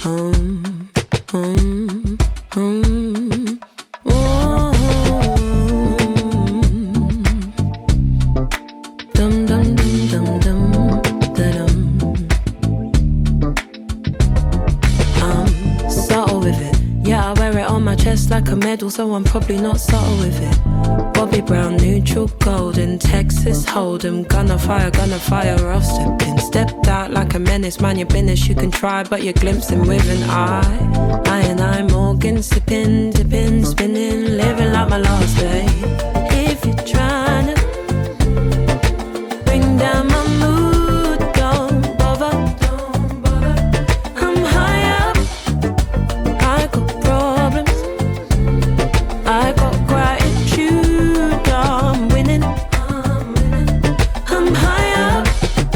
Like a medal, so I'm probably not subtle with it. Bobby Brown, neutral golden, Texas Hold'em, gonna fire or I'll step in. Stepped out like a menace, mind your business, you can try, but you're glimpsing with an eye. I Morgan, sipping, dipping, spinning, living like my last day. If you're trying to bring down my mood, don't bother. I'm high up, I got problems, I got gratitude, I'm winning, I'm high up.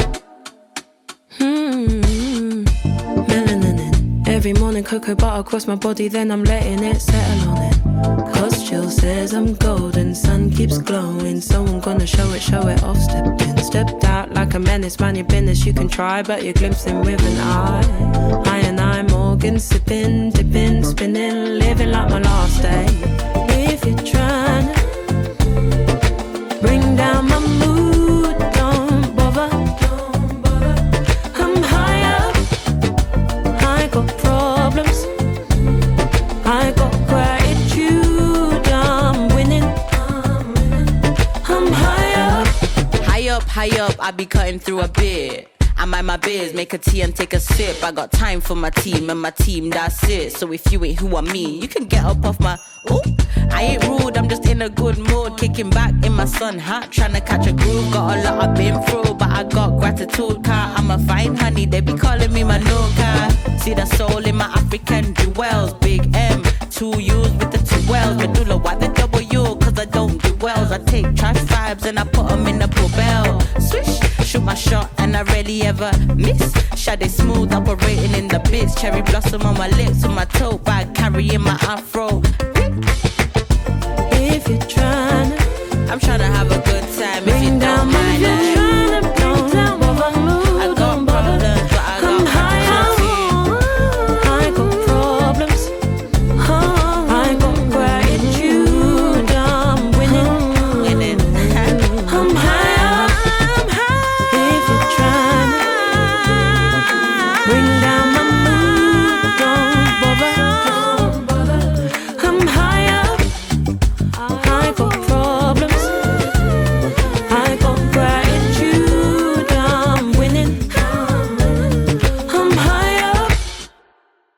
Melanin, every morning cocoa butter across my body, then I'm letting it settle on it. Cause Jill says I'm golden, sun keeps glowing, so I'm gonna show it off. Stepped in, stepped out like a menace, mind your business, you can try, but you're glimpsing with an eye. I Morgan, sipping, dipping, spinning, living like my last day. If you're trying to bring down my mood, don't bother. I'm high up, I got problems, I got gratitude, I'm winning, I'm high up. High up, I be cutting through a bit. I mind my biz, make a tea and take a sip. I got time for my team and my team, that's it. So if you ain't who I mean, you can get up off my... Ooh, I ain't rude, I'm just in a good mood. Kicking back in my sun hat, trying to catch a groove. Got a lot I've been through, but I got gratitude, car. I'm a fine honey, they be calling me my no-car. See the soul in my African jewels. Big M, 2 U's with the 2 L's. Medulla, why the W? Cause I don't do wells. I take trash vibes and I put them in the bell. Swish, shoot my shot and I rarely ever miss. Shade smooth, operating in the bits. Cherry blossom on my lips with my tote bag, carrying my afro. If you're trying to I'm trying to have a good time. Bring